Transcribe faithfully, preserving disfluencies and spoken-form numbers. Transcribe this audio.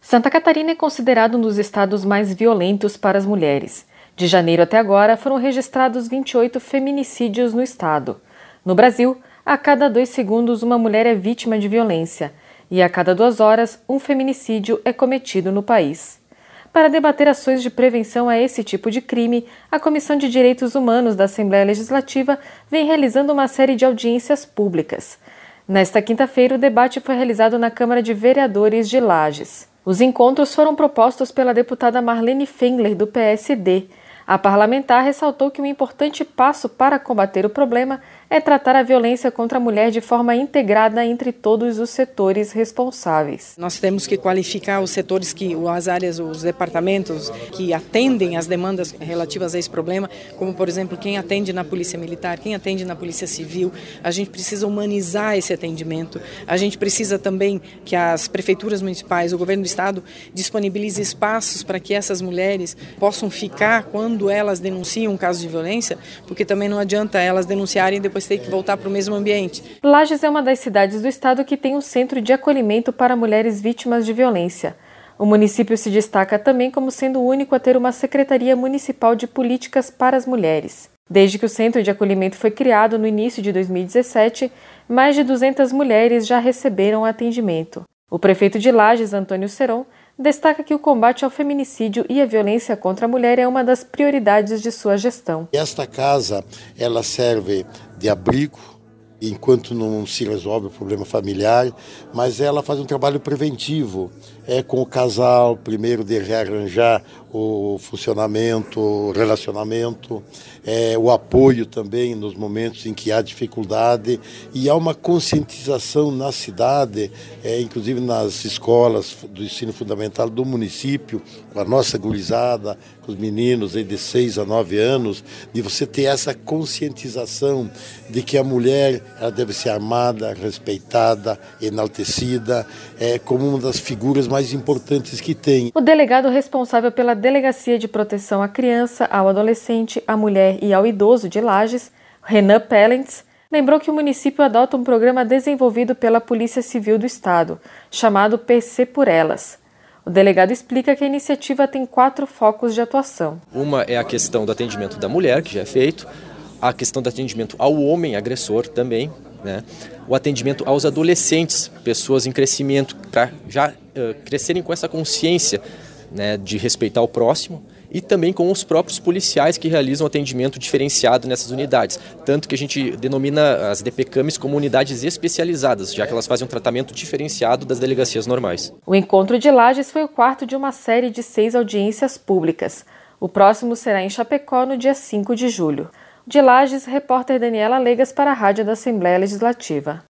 Santa Catarina é considerado um dos estados mais violentos para as mulheres. De janeiro até agora, foram registrados vinte e oito feminicídios no estado. No Brasil, a cada dois segundos uma mulher é vítima de violência e a cada duas horas um feminicídio é cometido no país. Para debater ações de prevenção a esse tipo de crime, a Comissão de Direitos Humanos da Assembleia Legislativa vem realizando uma série de audiências públicas. Nesta quinta-feira, o debate foi realizado na Câmara de Vereadores de Lages. Os encontros foram propostos pela deputada Marlene Fendler, do P S D. A parlamentar ressaltou que um importante passo para combater o problema é tratar a violência contra a mulher de forma integrada entre todos os setores responsáveis. Nós temos que qualificar os setores, que, as áreas, os departamentos que atendem às demandas relativas a esse problema, como, por exemplo, quem atende na Polícia Militar, quem atende na Polícia Civil. A gente precisa humanizar esse atendimento. A gente precisa também que as prefeituras municipais, o governo do estado, disponibilize espaços para que essas mulheres possam ficar quando quando elas denunciam um caso de violência, porque também não adianta elas denunciarem e depois ter que voltar para o mesmo ambiente. Lages é uma das cidades do estado que tem um centro de acolhimento para mulheres vítimas de violência. O município se destaca também como sendo o único a ter uma Secretaria Municipal de Políticas para as Mulheres. Desde que o centro de acolhimento foi criado no início de dois mil e dezessete, mais de duzentas mulheres já receberam atendimento. O prefeito de Lages, Antônio Seron, destaca que o combate ao feminicídio e à violência contra a mulher é uma das prioridades de sua gestão. Esta casa, ela serve de abrigo enquanto não se resolve o problema familiar, mas ela faz um trabalho preventivo, é com o casal, primeiro de rearranjar o funcionamento, o relacionamento, é, o apoio também nos momentos em que há dificuldade, e há uma conscientização na cidade, é, inclusive nas escolas do ensino fundamental do município, com a nossa gurizada, com os meninos aí de seis a nove anos, de você ter essa conscientização de que a mulher ela deve ser amada, respeitada, enaltecida, é, como uma das figuras mais importantes que tem. O delegado responsável pela Delegacia de Proteção à Criança, ao Adolescente, à Mulher e ao Idoso de Lages, Renan Pellens, lembrou que o município adota um programa desenvolvido pela Polícia Civil do Estado, chamado P C por Elas. O delegado explica que a iniciativa tem quatro focos de atuação. Uma é a questão do atendimento da mulher, que já é feito, a questão do atendimento ao homem agressor também, né? O atendimento aos adolescentes, pessoas em crescimento, para já uh, crescerem com essa consciência, né, de respeitar o próximo, e também com os próprios policiais que realizam atendimento diferenciado nessas unidades. Tanto que a gente denomina as D P C A Ms como unidades especializadas, já que elas fazem um tratamento diferenciado das delegacias normais. O encontro de Lages foi o quarto de uma série de seis audiências públicas. O próximo será em Chapecó, no dia cinco de julho. De Lages, repórter Daniela Legas para a Rádio da Assembleia Legislativa.